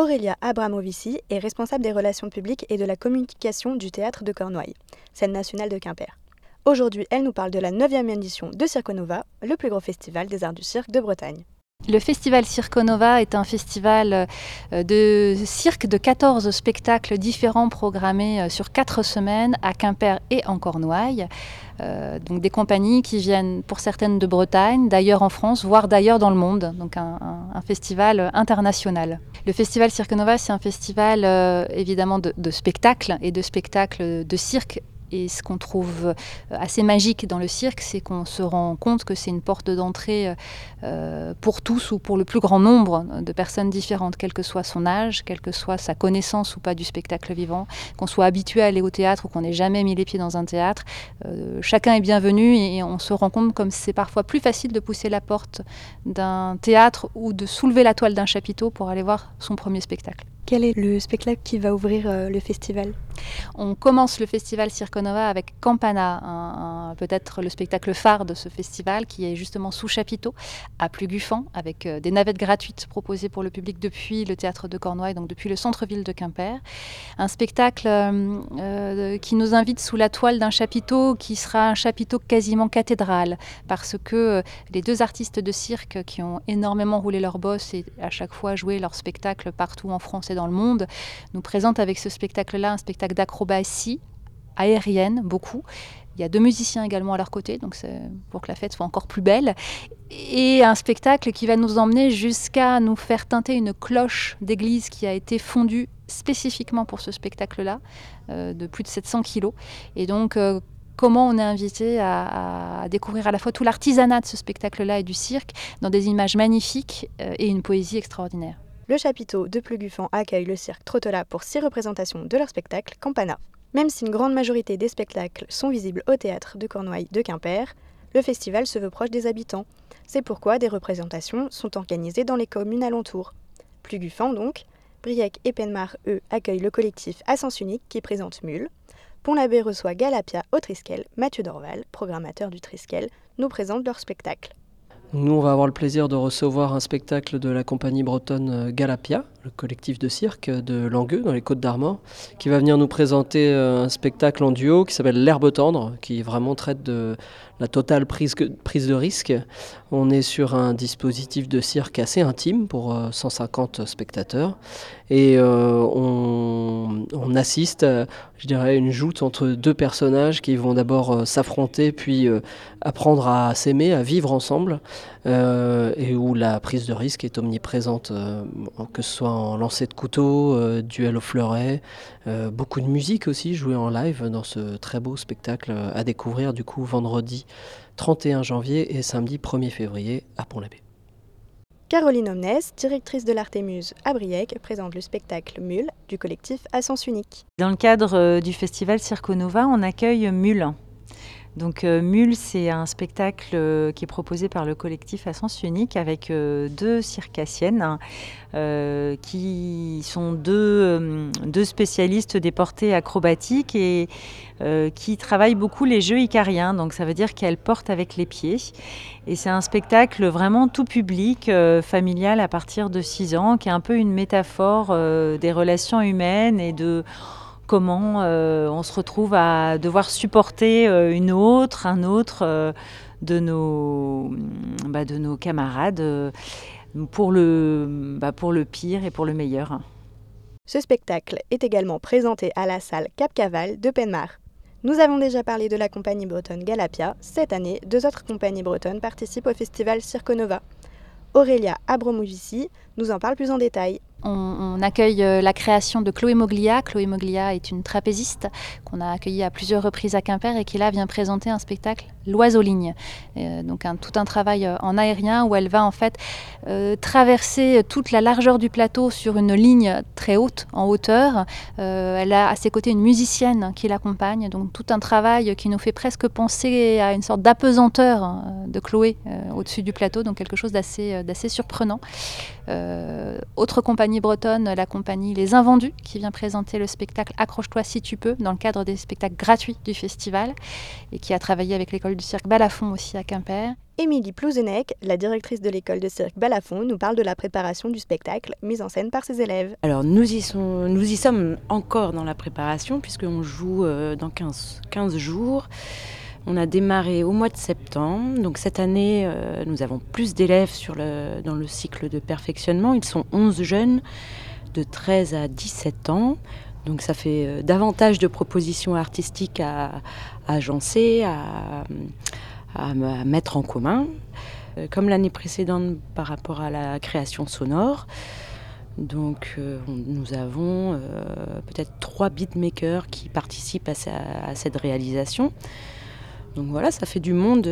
Aurélia Abramovici est responsable des relations publiques et de la communication du Théâtre de Cornouailles, scène nationale de Quimper. Aujourd'hui, elle nous parle de la 9e édition de Circonova, le plus gros festival des arts du cirque de Bretagne. Le festival Circonova est un festival de cirque de 14 spectacles différents programmés sur 4 semaines à Quimper et en Cornouailles. Donc des compagnies qui viennent pour certaines de Bretagne, d'ailleurs en France, voire d'ailleurs dans le monde. Donc un festival international. Le festival Circonova, c'est un festival évidemment de spectacles et de spectacles de cirque. Et ce qu'on trouve assez magique dans le cirque, c'est qu'on se rend compte que c'est une porte d'entrée pour tous ou pour le plus grand nombre de personnes différentes, quel que soit son âge, quelle que soit sa connaissance ou pas du spectacle vivant, qu'on soit habitué à aller au théâtre ou qu'on n'ait jamais mis les pieds dans un théâtre. Chacun est bienvenu et on se rend compte comme c'est parfois plus facile de pousser la porte d'un théâtre ou de soulever la toile d'un chapiteau pour aller voir son premier spectacle. Quel est le spectacle qui va ouvrir le festival ? On commence le festival Circonova avec Campana, peut-être le spectacle phare de ce festival qui est justement sous chapiteau à Plugufan, avec des navettes gratuites proposées pour le public depuis le théâtre de Cornouailles, donc depuis le centre-ville de Quimper. Un spectacle qui nous invite sous la toile d'un chapiteau qui sera un chapiteau quasiment cathédrale, parce que les deux artistes de cirque qui ont énormément roulé leur bosse et à chaque fois joué leur spectacle partout en France et dans le monde, nous présentent avec ce spectacle-là un spectacle d'acrobatie aérienne, beaucoup. Il y a 2 musiciens également à leur côté, donc c'est pour que la fête soit encore plus belle. Et un spectacle qui va nous emmener jusqu'à nous faire teinter une cloche d'église qui a été fondue spécifiquement pour ce spectacle-là, de plus de 700 kilos. Et donc, comment on est invité à découvrir à la fois tout l'artisanat de ce spectacle-là et du cirque dans des images magnifiques et une poésie extraordinaire. Le chapiteau de Plugufan accueille le cirque Trottola pour 6 représentations de leur spectacle Campana. Même si une grande majorité des spectacles sont visibles au théâtre de Cornouailles de Quimper, le festival se veut proche des habitants. C'est pourquoi des représentations sont organisées dans les communes alentours. Plugufan donc, Briec et Penmar, eux, accueillent le collectif À Sens Unique qui présente Mule. Pont-l'Abbé reçoit Galapia au Triskel. Mathieu Dorval, programmateur du Triskel, nous présente leur spectacle. Nous, on va avoir le plaisir de recevoir un spectacle de la compagnie bretonne Galapia, le collectif de cirque de Langueux, dans les Côtes-d'Armor, qui va venir nous présenter un spectacle en duo qui s'appelle L'Herbe tendre, qui vraiment traite de la totale prise de risque. On est sur un dispositif de cirque assez intime pour 150 spectateurs et on assiste à, je dirais, une joute entre 2 personnages qui vont d'abord s'affronter puis apprendre à s'aimer, à vivre ensemble et où la prise de risque est omniprésente, que ce soit en lancer de couteau, duel au fleuret, beaucoup de musique aussi jouée en live dans ce très beau spectacle à découvrir du coup vendredi 31 janvier et samedi 1er février à Pont-l'Abbé. Caroline Omnes, directrice de l'Artémuse à Briec, présente le spectacle Mule du collectif À Sens Unique. Dans le cadre du festival Circonova, on accueille Mule. Donc Mule, c'est un spectacle qui est proposé par le collectif À Sens Unique avec 2 circassiennes qui sont deux spécialistes des portées acrobatiques et qui travaillent beaucoup les jeux icariens. Donc ça veut dire qu'elles portent avec les pieds. Et c'est un spectacle vraiment tout public, familial à partir de 6 ans, qui est un peu une métaphore des relations humaines et de comment on se retrouve à devoir supporter un autre de nos camarades pour le pire et pour le meilleur. Ce spectacle est également présenté à la salle Cap-Caval de Penmar. Nous avons déjà parlé de la compagnie bretonne Galapia. Cette année, 2 autres compagnies bretonnes participent au festival Circonova. Aurélia Abramovici nous en parle plus en détail. On accueille la création de Chloé Moglia. Chloé Moglia est une trapéziste qu'on a accueillie à plusieurs reprises à Quimper et qui là vient présenter un spectacle L'Oiseau-Ligne. Donc tout un travail en aérien où elle va en fait traverser toute la largeur du plateau sur une ligne très haute, en hauteur. Elle a à ses côtés une musicienne qui l'accompagne. Donc tout un travail qui nous fait presque penser à une sorte d'apesanteur de Chloé au-dessus du plateau. Donc quelque chose d'assez surprenant. Autre compagnie bretonne, la compagnie Les Invendus, qui vient présenter le spectacle Accroche-toi si tu peux, dans le cadre des spectacles gratuits du festival, et qui a travaillé avec l'école du cirque Balafon aussi à Quimper. Émilie Plouzenec, la directrice de l'école de cirque Balafon, nous parle de la préparation du spectacle mis en scène par ses élèves. Alors nous y sommes encore dans la préparation puisqu'on joue dans 15 jours. On a démarré au mois de septembre. Donc cette année, nous avons plus d'élèves dans le cycle de perfectionnement. Ils sont 11 jeunes de 13 à 17 ans. Donc ça fait davantage de propositions artistiques à agencer, à mettre en commun. Comme l'année précédente par rapport à la création sonore. Donc nous avons peut-être 3 beatmakers qui participent à cette réalisation. Donc voilà, ça fait du monde,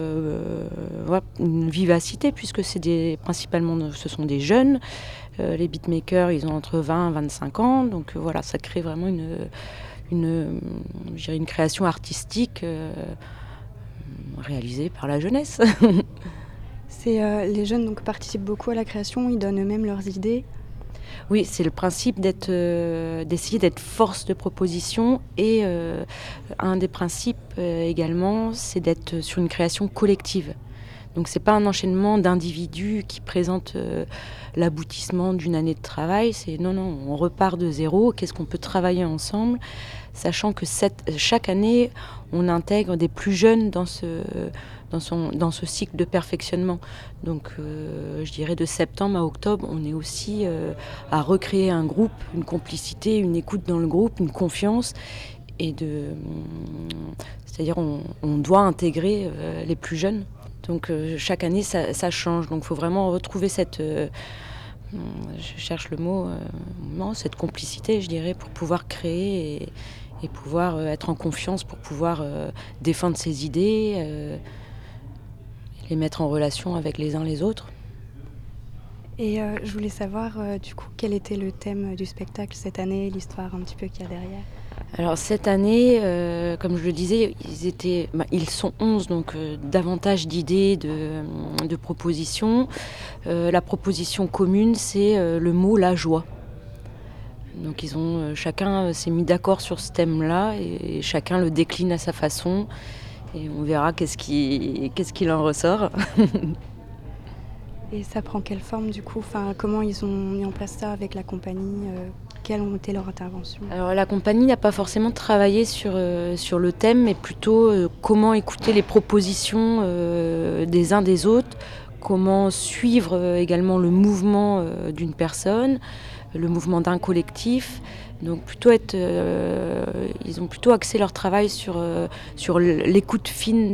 une vivacité puisque principalement ce sont des jeunes. Les beatmakers, ils ont entre 20 et 25 ans. Donc voilà, ça crée vraiment une création artistique réalisée par la jeunesse. Les jeunes donc, participent beaucoup à la création, ils donnent eux-mêmes leurs idées. Oui, c'est le principe d'essayer d'être force de proposition et un des principes également, c'est d'être sur une création collective. Donc c'est pas un enchaînement d'individus qui présentent l'aboutissement d'une année de travail, c'est non, on repart de zéro, qu'est-ce qu'on peut travailler ensemble, sachant que chaque année, on intègre des plus jeunes dans ce cycle de perfectionnement. Donc je dirais de septembre à octobre, on est aussi à recréer un groupe, une complicité, une écoute dans le groupe, une confiance. C'est-à-dire on doit intégrer les plus jeunes. Donc chaque année, ça change. Donc il faut vraiment retrouver je cherche le mot, cette complicité, je dirais, pour pouvoir créer et pouvoir être en confiance, pour pouvoir défendre ses idées, les mettre en relation avec les uns les autres. Et je voulais savoir, du coup, quel était le thème du spectacle cette année, l'histoire un petit peu qu'il y a derrière. Alors cette année, comme je le disais, ils sont 11, donc davantage d'idées, de propositions. La proposition commune, c'est le mot « la joie ». Donc chacun s'est mis d'accord sur ce thème-là et chacun le décline à sa façon. Et on verra qu'est-ce qu'il en ressort. Et ça prend quelle forme du coup ? Comment ils ont mis en place ça avec la compagnie ? Quelles ont été leurs interventions ? Alors la compagnie n'a pas forcément travaillé sur le thème, mais plutôt comment écouter les propositions des uns des autres, comment suivre également le mouvement d'une personne, le mouvement d'un collectif. Donc ils ont plutôt axé leur travail sur l'écoute fine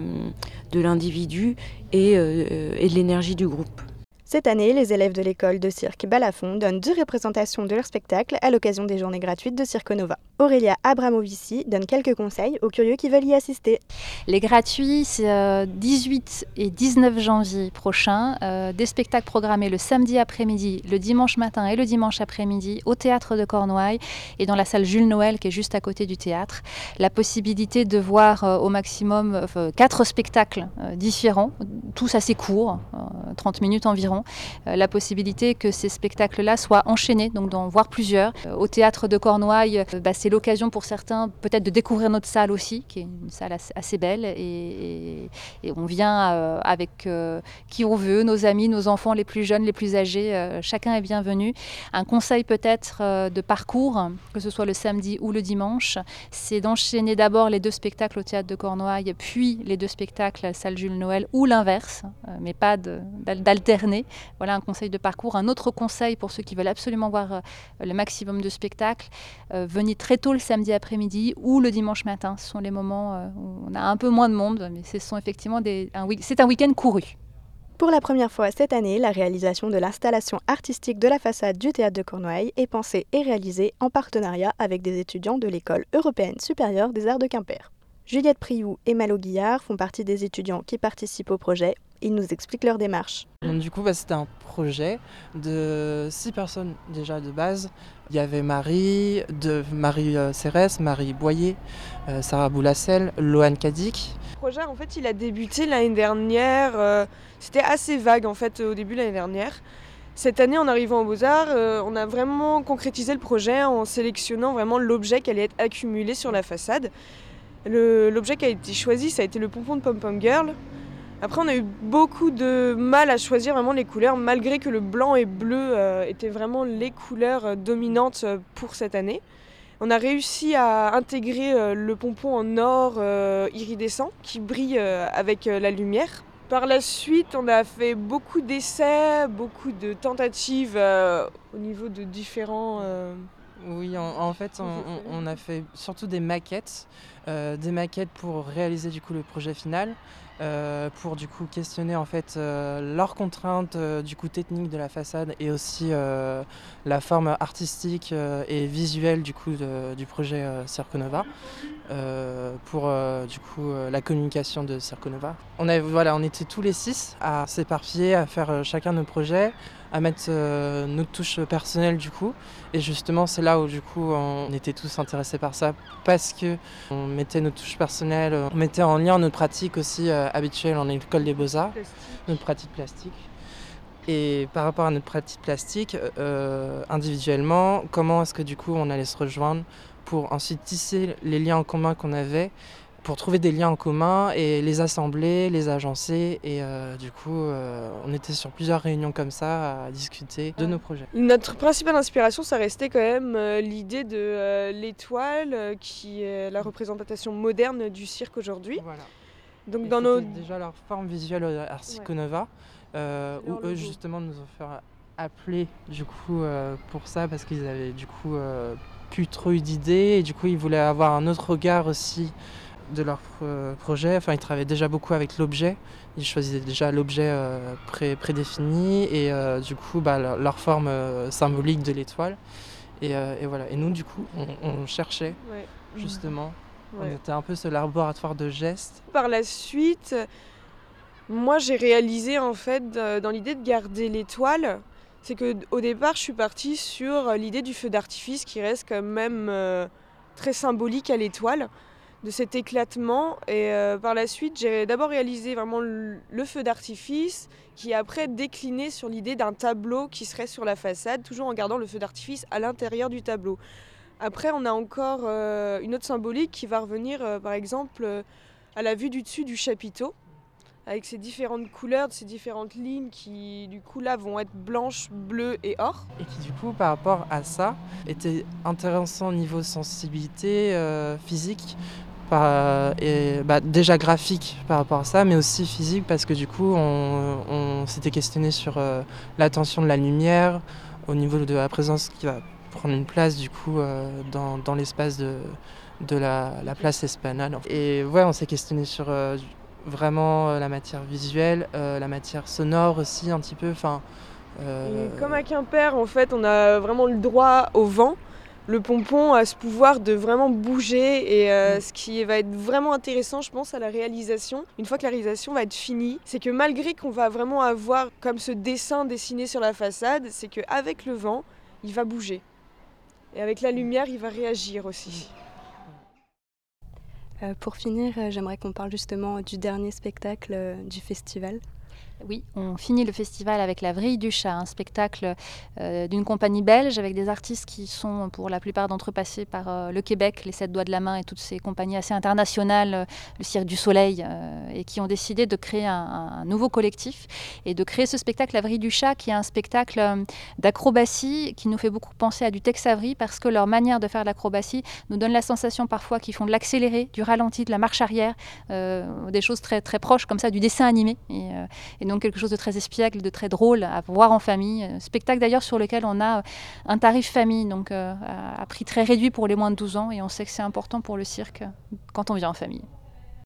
de l'individu et de l'énergie du groupe. Cette année, les élèves de l'école de cirque Balafon donnent 2 représentations de leur spectacle à l'occasion des journées gratuites de Cirque Nova. Aurélia Abramovici donne quelques conseils aux curieux qui veulent y assister. Les gratuits, c'est 18 et 19 janvier prochains. Des spectacles programmés le samedi après-midi, le dimanche matin et le dimanche après-midi au théâtre de Cornouailles et dans la salle Jules Noël qui est juste à côté du théâtre. La possibilité de voir au maximum 4 spectacles différents, tous assez courts, 30 minutes environ. La possibilité que ces spectacles-là soient enchaînés, donc d'en voir plusieurs. Au théâtre de Cornouailles, c'est l'occasion pour certains peut-être de découvrir notre salle aussi, qui est une salle assez belle. Et on vient avec qui on veut, nos amis, nos enfants, les plus jeunes, les plus âgés. Chacun est bienvenu. Un conseil peut-être de parcours, que ce soit le samedi ou le dimanche, c'est d'enchaîner d'abord les 2 spectacles au théâtre de Cornouailles, puis les 2 spectacles à la salle Jules Noël, ou l'inverse, mais pas d'alterner. Voilà un conseil de parcours. Un autre conseil pour ceux qui veulent absolument voir le maximum de spectacles, venez très tôt le samedi après-midi ou le dimanche matin. Ce sont les moments où on a un peu moins de monde, mais ce sont effectivement c'est un week-end couru. Pour la première fois cette année, la réalisation de l'installation artistique de la façade du théâtre de Cornouailles est pensée et réalisée en partenariat avec des étudiants de l'École européenne supérieure des arts de Quimper. Juliette Priou et Malo Guillard font partie des étudiants qui participent au projet. Ils nous expliquent leur démarche. Donc, du coup, c'était un projet de 6 personnes déjà de base. Il y avait Marie Cérès, Marie Boyer, Sarah Boulassel, Loane Kadik. Le projet, en fait, il a débuté l'année dernière. C'était assez vague, en fait, au début de l'année dernière. Cette année, en arrivant aux Beaux-Arts, on a vraiment concrétisé le projet en sélectionnant vraiment l'objet qui allait être accumulé sur la façade. L'objet qui a été choisi, ça a été le pompon de Pom Pom Girl. Après, on a eu beaucoup de mal à choisir vraiment les couleurs, malgré que le blanc et bleu étaient vraiment les couleurs dominantes pour cette année. On a réussi à intégrer le pompon en or iridescent qui brille avec la lumière. Par la suite, on a fait beaucoup d'essais, beaucoup de tentatives au niveau de différents... Oui, en fait, on a fait surtout des maquettes pour réaliser du coup le projet final, pour du coup questionner en fait leurs contraintes du coup technique de la façade et aussi la forme artistique et visuelle du coup du projet Circonova, pour du coup la communication de Circonova. On était tous les 6 à s'éparpiller, à faire chacun nos projets, à mettre notre touche personnelle du coup, et justement c'est là où du coup on était tous intéressés par ça parce que on mettait notre touche personnelle, on mettait en lien notre pratique aussi habituelle en école des beaux-arts, notre pratique plastique. Et par rapport à notre pratique plastique, individuellement, comment est-ce que du coup on allait se rejoindre pour ensuite tisser les liens en commun qu'on avait, pour trouver des liens en commun et les assembler, les agencer. Et du coup, on était sur plusieurs réunions comme ça à discuter de nos projets. Notre principale inspiration, ça restait quand même l'idée de l'étoile, qui est la représentation moderne du cirque aujourd'hui. Voilà. Donc et dans nos... déjà leur forme visuelle à Circonova, où eux justement nous ont fait appeler du coup pour ça, parce qu'ils avaient du coup plus trop eu d'idées et du coup ils voulaient avoir un autre regard aussi de leur projet. Enfin, ils travaillaient déjà beaucoup avec l'objet, ils choisissaient déjà l'objet prédéfini et du coup leur forme symbolique de l'étoile. Et voilà. Et nous du coup on cherchait justement, on était un peu ce laboratoire de gestes. Par la suite, moi j'ai réalisé en fait dans l'idée de garder l'étoile, c'est qu'au départ je suis partie sur l'idée du feu d'artifice qui reste quand même très symbolique à l'étoile, de cet éclatement. Et par la suite j'ai d'abord réalisé vraiment le feu d'artifice qui est après décliné sur l'idée d'un tableau qui serait sur la façade, toujours en gardant le feu d'artifice à l'intérieur du tableau. Après on a encore une autre symbolique qui va revenir par exemple à la vue du dessus du chapiteau, avec ces différentes couleurs, ces différentes lignes qui du coup là vont être blanches, bleues et or. Et qui du coup par rapport à ça était intéressant au niveau sensibilité physique, déjà graphique par rapport à ça, mais aussi physique parce que du coup on s'était questionné sur l'attention de la lumière au niveau de la présence qui va prendre une place du coup dans l'espace de la place Esplanade. Et ouais, on s'est questionné sur vraiment la matière visuelle, la matière sonore aussi un petit peu. Et comme à Quimper, en fait, on a vraiment le droit au vent. Le pompon a ce pouvoir de vraiment bouger et ce qui va être vraiment intéressant, je pense, à la réalisation, une fois que la réalisation va être finie, c'est que malgré qu'on va vraiment avoir comme ce dessin dessiné sur la façade, c'est qu'avec le vent, il va bouger. Et avec la lumière, il va réagir aussi. Pour finir, j'aimerais qu'on parle justement du dernier spectacle du festival. Oui, on finit le festival avec La Vrille du Chat, un spectacle d'une compagnie belge avec des artistes qui sont pour la plupart d'entre eux passés par le Québec, les 7 doigts de la main et toutes ces compagnies assez internationales, le Cirque du Soleil, et qui ont décidé de créer un nouveau collectif et de créer ce spectacle La Vrille du Chat, qui est un spectacle d'acrobatie qui nous fait beaucoup penser à du Tex Avery parce que leur manière de faire de l'acrobatie nous donne la sensation parfois qu'ils font de l'accéléré, du ralenti, de la marche arrière, des choses très, très proches comme ça du dessin animé. Et donc quelque chose de très espiègle, de très drôle à voir en famille. Spectacle d'ailleurs sur lequel on a un tarif famille, donc à prix très réduit pour les moins de 12 ans. Et on sait que c'est important pour le cirque quand on vient en famille.